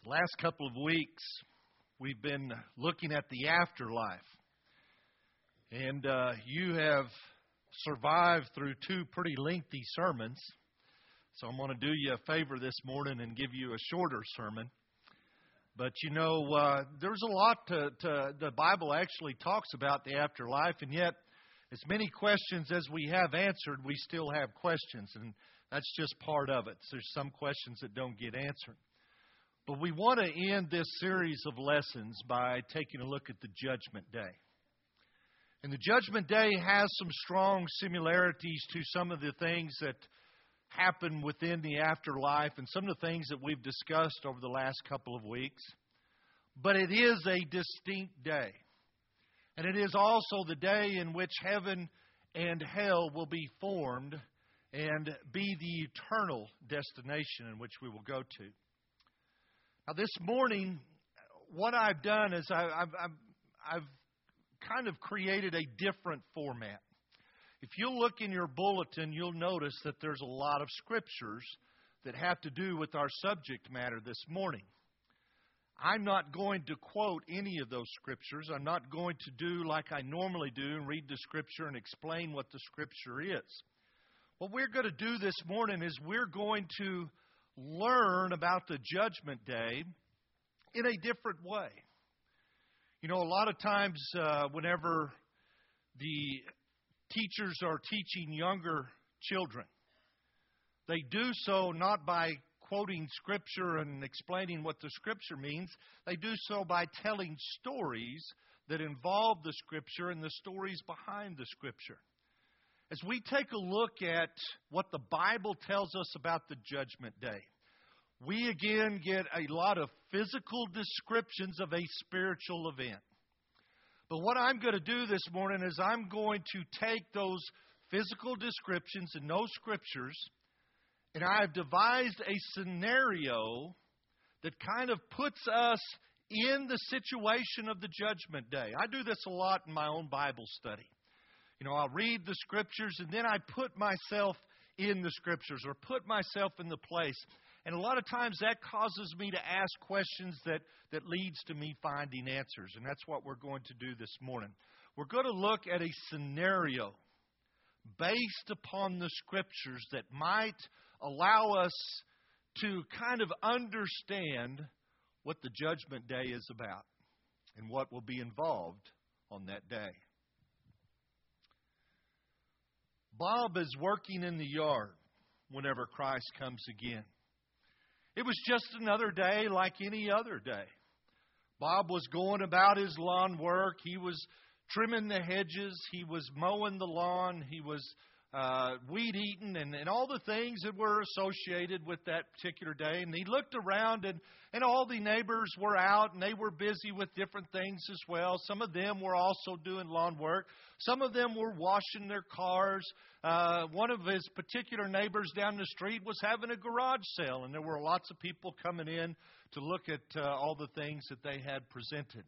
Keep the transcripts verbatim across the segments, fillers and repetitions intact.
Last couple of weeks, we've been looking at the afterlife. And uh, you have survived through two pretty lengthy sermons. So I'm going to do you a favor this morning and give you a shorter sermon. But you know, uh, there's a lot to, to, the Bible actually talks about the afterlife. And yet, as many questions as we have answered, we still have questions. And that's just part of it. There's some questions that don't get answered. But we want to end this series of lessons by taking a look at the Judgment Day. And the Judgment Day has some strong similarities to some of the things that happen within the afterlife and some of the things that we've discussed over the last couple of weeks. But it is a distinct day. And it is also the day in which heaven and hell will be formed and be the eternal destination in which we will go to. Now, this morning, what I've done is I, I've, I've, I've kind of created a different format. If you look in your bulletin, you'll notice that there's a lot of scriptures that have to do with our subject matter this morning. I'm not going to quote any of those scriptures. I'm not going to do like I normally do and read the scripture and explain what the scripture is. What we're going to do this morning is we're going to learn about the Judgment Day in a different way. You know, a lot of times uh, whenever the teachers are teaching younger children, they do so not by quoting Scripture and explaining what the Scripture means. They do so by telling stories that involve the Scripture and the stories behind the Scripture. As we take a look at what the Bible tells us about the Judgment Day, we again get a lot of physical descriptions of a spiritual event. But what I'm going to do this morning is I'm going to take those physical descriptions and those scriptures, and I have devised a scenario that kind of puts us in the situation of the Judgment Day. I do this a lot in my own Bible study. You know, I'll read the scriptures and then I put myself in the scriptures or put myself in the place. And a lot of times that causes me to ask questions that, that leads to me finding answers. And that's what we're going to do this morning. We're going to look at a scenario based upon the scriptures that might allow us to kind of understand what the Judgment Day is about and what will be involved on that day. Bob is working in the yard whenever Christ comes again. It was just another day like any other day. Bob was going about his lawn work. He was trimming the hedges. He was mowing the lawn. He was uh, weed eating and, and all the things that were associated with that particular day. And he looked around and, and all the neighbors were out and they were busy with different things as well. Some of them were also doing lawn work. Some of them were washing their cars. Uh, one of his particular neighbors down the street was having a garage sale, and there were lots of people coming in to look at uh, all the things that they had presented.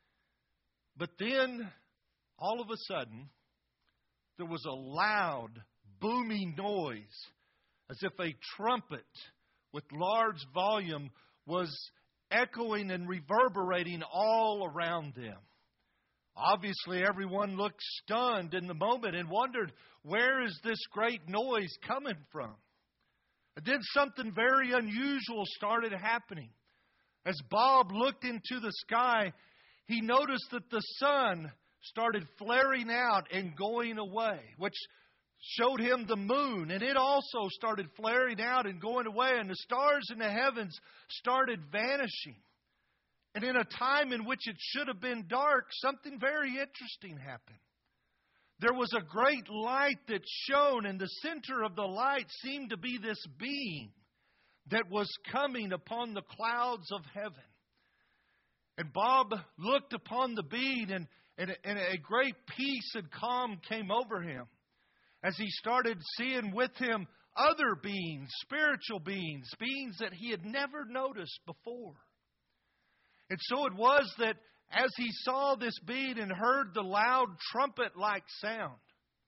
But then, all of a sudden, there was a loud, booming noise, as if a trumpet with large volume was echoing and reverberating all around them. Obviously, everyone looked stunned in the moment and wondered, where is this great noise coming from? And then something very unusual started happening. As Bob looked into the sky, he noticed that the sun started flaring out and going away, which showed him the moon. And it also started flaring out and going away, and the stars in the heavens started vanishing. And in a time in which it should have been dark, something very interesting happened. There was a great light that shone, and the center of the light seemed to be this being that was coming upon the clouds of heaven. And Bob looked upon the being, and, and, and a great peace and calm came over him as he started seeing with him other beings, spiritual beings, beings that he had never noticed before. And so it was that as he saw this being and heard the loud trumpet-like sound,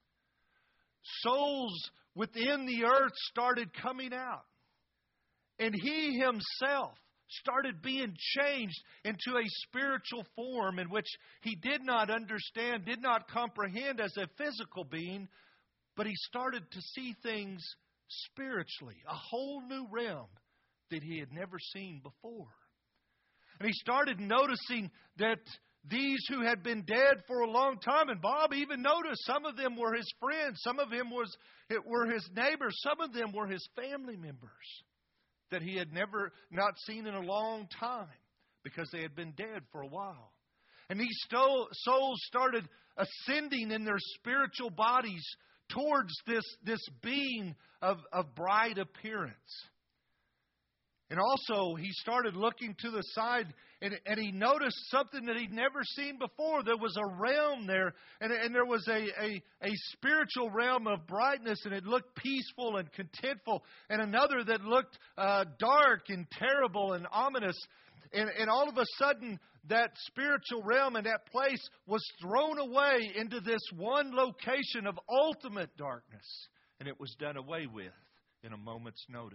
souls within the earth started coming out. And he himself started being changed into a spiritual form in which he did not understand, did not comprehend as a physical being, but he started to see things spiritually, a whole new realm that he had never seen before. And he started noticing that these who had been dead for a long time, and Bob even noticed some of them were his friends, some of them was, it were his neighbors, some of them were his family members that he had never not seen in a long time because they had been dead for a while. And these souls started ascending in their spiritual bodies towards this, this being of, of bright appearance. And also, he started looking to the side, and, and he noticed something that he'd never seen before. There was a realm there, and, and there was a, a, a spiritual realm of brightness, and it looked peaceful and contentful, and another that looked uh, dark and terrible and ominous. And, and all of a sudden, that spiritual realm and that place was thrown away into this one location of ultimate darkness, and it was done away with in a moment's notice.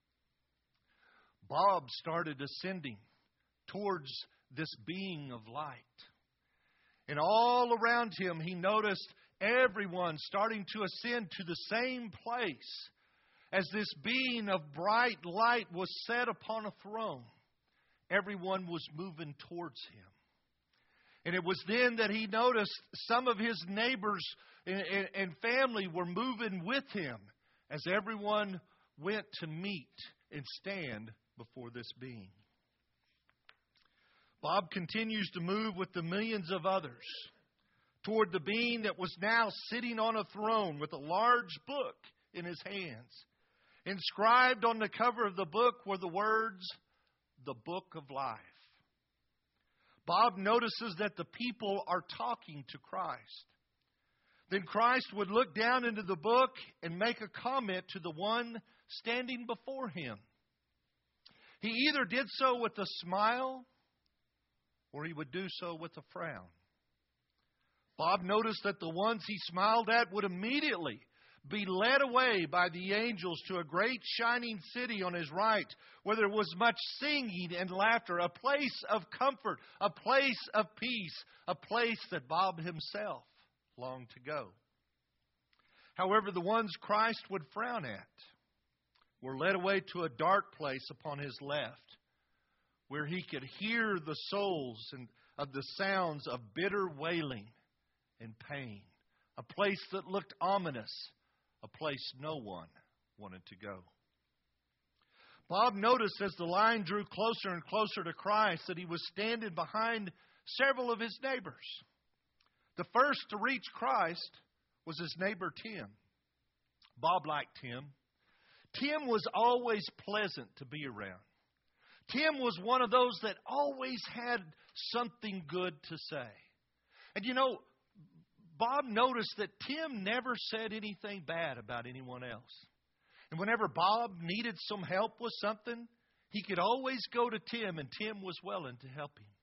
Bob started ascending towards this being of light. And all around him, he noticed everyone starting to ascend to the same place as this being of bright light was set upon a throne. Everyone was moving towards him. And it was then that he noticed some of his neighbors and family were moving with him as everyone went to meet and stand before this being. Bob continues to move with the millions of others toward the being that was now sitting on a throne with a large book in his hands. Inscribed on the cover of the book were the words, "The Book of Life." Bob notices that the people are talking to Christ. Then Christ would look down into the book and make a comment to the one standing before him. He either did so with a smile or he would do so with a frown. Bob noticed that the ones he smiled at would immediately be led away by the angels to a great shining city on his right, where there was much singing and laughter, a place of comfort, a place of peace, a place that Bob himself longed to go. However, the ones Christ would frown at were led away to a dark place upon his left, where he could hear the souls and of the sounds of bitter wailing and pain. A place that looked ominous, a place no one wanted to go. Bob noticed as the line drew closer and closer to Christ that he was standing behind several of his neighbors. The first to reach Christ was his neighbor Tim. Bob liked Tim. Tim was always pleasant to be around. Tim was one of those that always had something good to say. And you know, Bob noticed that Tim never said anything bad about anyone else. And whenever Bob needed some help with something, he could always go to Tim, and Tim was willing to help him.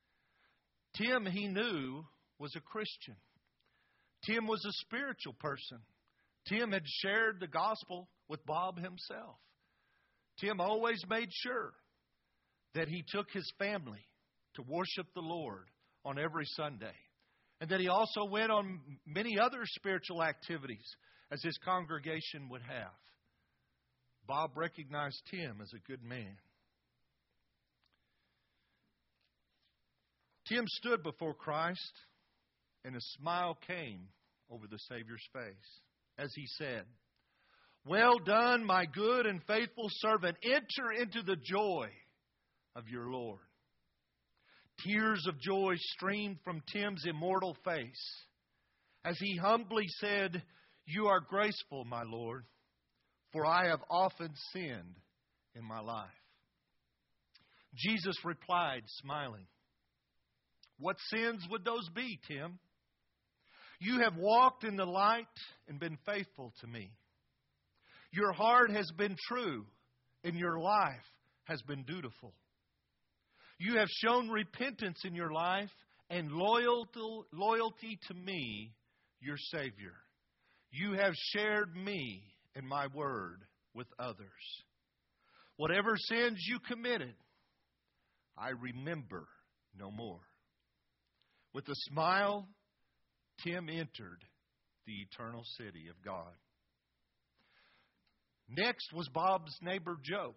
Tim, he knew, was a Christian. Tim was a spiritual person. Tim had shared the gospel with Bob himself. Tim always made sure that he took his family to worship the Lord on every Sunday, and that he also went on many other spiritual activities as his congregation would have. Bob recognized Tim as a good man. Tim stood before Christ, and a smile came over the Savior's face as he said, "Well done, my good and faithful servant. Enter into the joy of your Lord." Tears of joy streamed from Tim's immortal face as he humbly said, "You are graceful, my Lord, for I have often sinned in my life." Jesus replied, smiling, "What sins would those be, Tim? You have walked in the light and been faithful to me. Your heart has been true, and your life has been dutiful. You have shown repentance in your life and loyalty to me, your Savior. You have shared me and my word with others. Whatever sins you committed, I remember no more. With a smile, Tim entered the eternal city of God. Next was Bob's neighbor, Joe.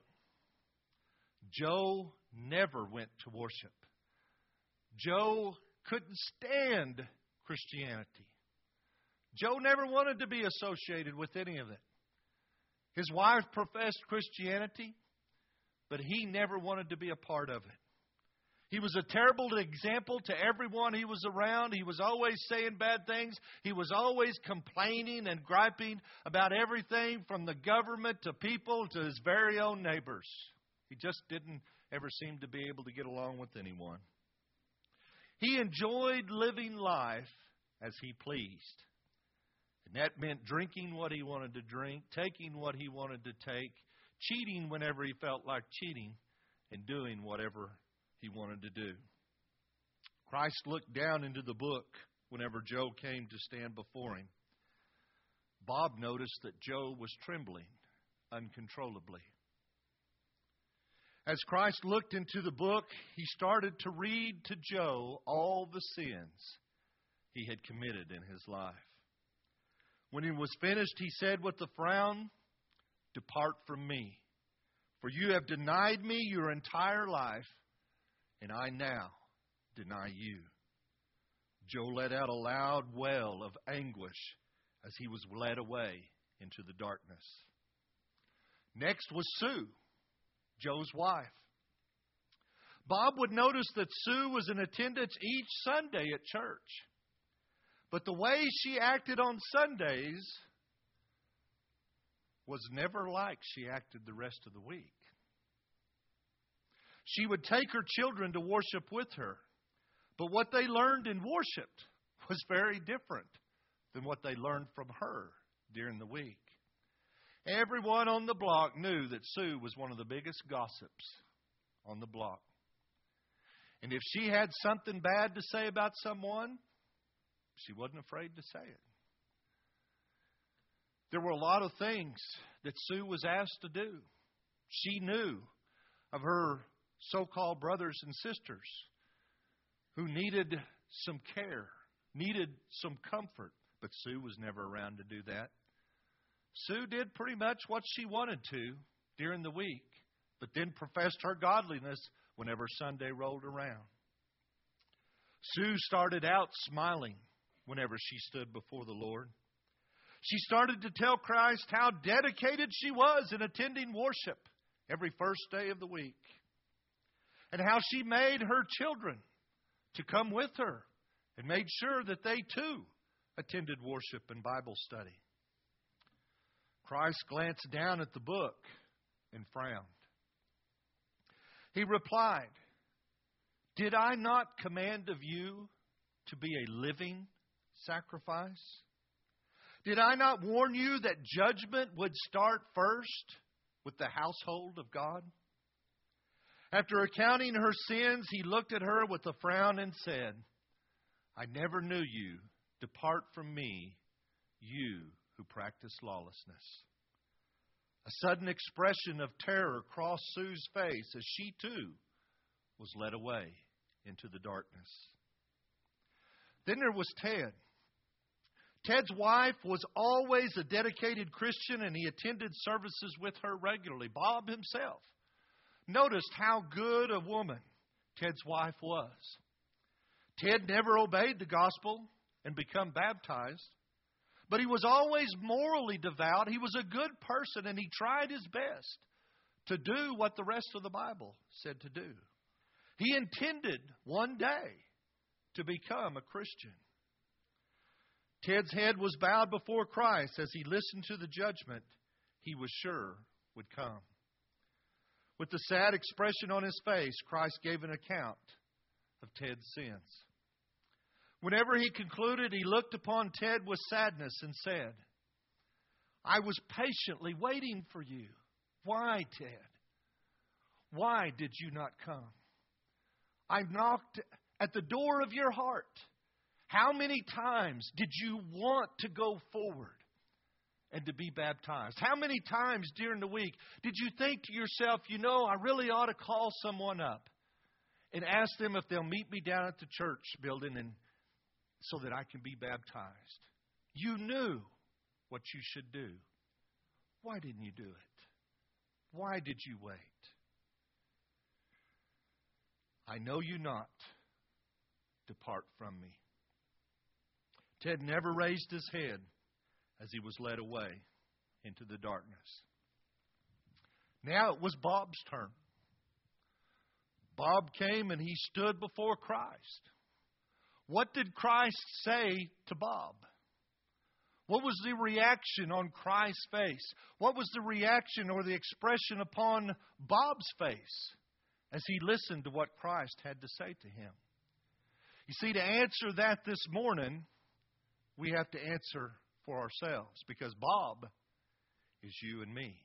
Joe never went to worship. Joe couldn't stand Christianity. Joe never wanted to be associated with any of it. His wife professed Christianity, but he never wanted to be a part of it. He was a terrible example to everyone he was around. He was always saying bad things. He was always complaining and griping about everything from the government to people to his very own neighbors. He just didn't ever seem to be able to get along with anyone. He enjoyed living life as he pleased. And that meant drinking what he wanted to drink, taking what he wanted to take, cheating whenever he felt like cheating, and doing whatever he wanted to do. Christ looked down into the book whenever Joe came to stand before him. Bob noticed that Joe was trembling uncontrollably. As Christ looked into the book, he started to read to Joe all the sins he had committed in his life. When he was finished, he said with a frown, "Depart from me, for you have denied me your entire life, and I now deny you." Joe let out a loud wail of anguish as he was led away into the darkness. Next was Sue, Joe's wife. Bob would notice that Sue was in attendance each Sunday at church. But the way she acted on Sundays was never like she acted the rest of the week. She would take her children to worship with her, but what they learned in worship was very different than what they learned from her during the week. Everyone on the block knew that Sue was one of the biggest gossips on the block. And if she had something bad to say about someone, she wasn't afraid to say it. There were a lot of things that Sue was asked to do. She knew of her so-called brothers and sisters who needed some care, needed some comfort, but Sue was never around to do that. Sue did pretty much what she wanted to during the week, but then professed her godliness whenever Sunday rolled around. Sue started out smiling whenever she stood before the Lord. She started to tell Christ how dedicated she was in attending worship every first day of the week, and how she made her children to come with her and made sure that they too attended worship and Bible study. Christ glanced down at the book and frowned. He replied, "Did I not command of you to be a living sacrifice? Did I not warn you that judgment would start first with the household of God?" After accounting her sins, he looked at her with a frown and said, "I never knew you. Depart from me, you who practice lawlessness." A sudden expression of terror crossed Sue's face as she too was led away into the darkness. Then there was Ted. Ted's wife was always a dedicated Christian, and he attended services with her regularly. Bob himself noticed how good a woman Ted's wife was. Ted never obeyed the gospel and became baptized, but he was always morally devout. He was a good person, and he tried his best to do what the rest of the Bible said to do. He intended one day to become a Christian. Ted's head was bowed before Christ as he listened to the judgment he was sure would come. With the sad expression on his face, Christ gave an account of Ted's sins. Whenever he concluded, he looked upon Ted with sadness and said, "I was patiently waiting for you. Why, Ted? Why did you not come? I knocked at the door of your heart. How many times did you want to go forward and to be baptized? How many times during the week did you think to yourself, you know, I really ought to call someone up and ask them if they'll meet me down at the church building and so that I can be baptized. You knew what you should do. Why didn't you do it? Why did you wait? I know you not. Depart from me. Ted never raised his head as he was led away into the darkness. Now it was Bob's turn. Bob came and he stood before Christ. What did Christ say to Bob? What was the reaction on Christ's face? What was the reaction or the expression upon Bob's face as he listened to what Christ had to say to him? You see, to answer that this morning, we have to answer for ourselves, because Bob is you and me.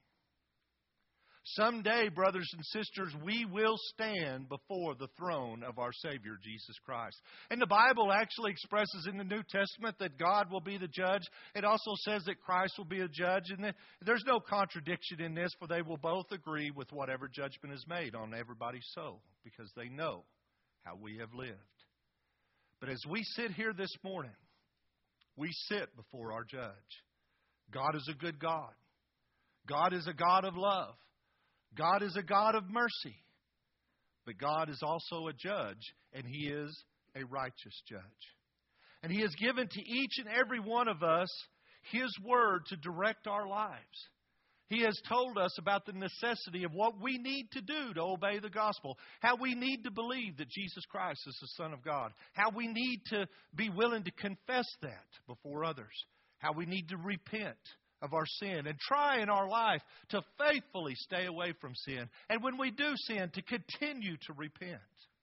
Someday, brothers and sisters, we will stand before the throne of our Savior, Jesus Christ. And the Bible actually expresses in the New Testament that God will be the judge. It also says that Christ will be a judge. And there's no contradiction in this, for they will both agree with whatever judgment is made on everybody's soul, because they know how we have lived. But as we sit here this morning, we sit before our judge. God is a good God. God is a God of love. God is a God of mercy. But God is also a judge, and He is a righteous judge. And He has given to each and every one of us His word to direct our lives. He has told us about the necessity of what we need to do to obey the gospel, how we need to believe that Jesus Christ is the Son of God, how we need to be willing to confess that before others, how we need to repent of our sin and try in our life to faithfully stay away from sin. And when we do sin, to continue to repent.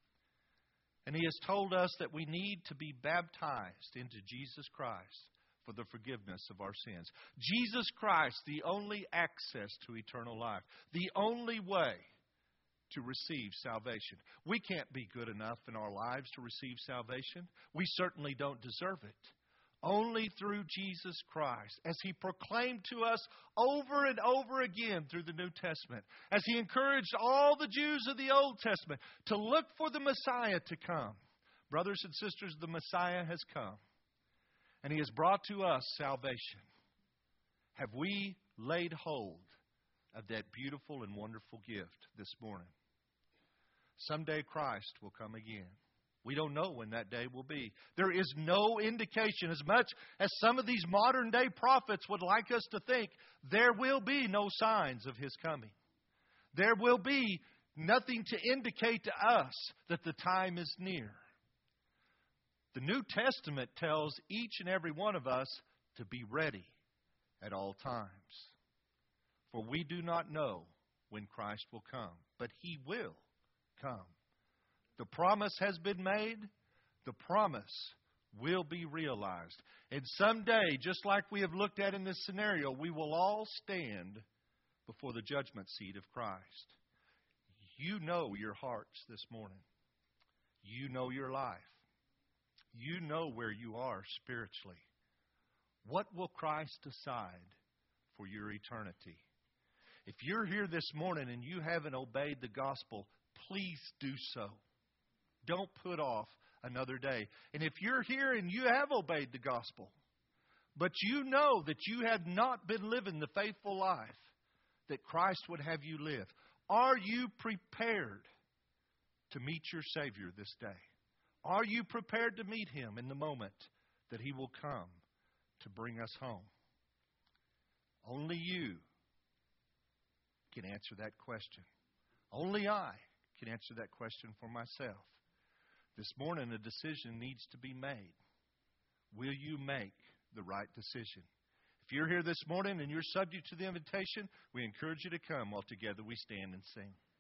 And He has told us that we need to be baptized into Jesus Christ for the forgiveness of our sins. Jesus Christ, the only access to eternal life, the only way to receive salvation. We can't be good enough in our lives to receive salvation. We certainly don't deserve it. Only through Jesus Christ, as He proclaimed to us over and over again through the New Testament, as He encouraged all the Jews of the Old Testament to look for the Messiah to come. Brothers and sisters, the Messiah has come, and He has brought to us salvation. Have we laid hold of that beautiful and wonderful gift this morning? Someday Christ will come again. We don't know when that day will be. There is no indication, as much as some of these modern day prophets would like us to think, there will be no signs of His coming. There will be nothing to indicate to us that the time is near. The New Testament tells each and every one of us to be ready at all times. For we do not know when Christ will come, but He will come. The promise has been made. The promise will be realized. And someday, just like we have looked at in this scenario, we will all stand before the judgment seat of Christ. You know your hearts this morning. You know your life. You know where you are spiritually. What will Christ decide for your eternity? If you're here this morning and you haven't obeyed the gospel, please do so. Don't put off another day. And if you're here and you have obeyed the gospel, but you know that you have not been living the faithful life that Christ would have you live, are you prepared to meet your Savior this day? Are you prepared to meet Him in the moment that He will come to bring us home? Only you can answer that question. Only I can answer that question for myself. This morning, a decision needs to be made. Will you make the right decision? If you're here this morning and you're subject to the invitation, we encourage you to come while together we stand and sing.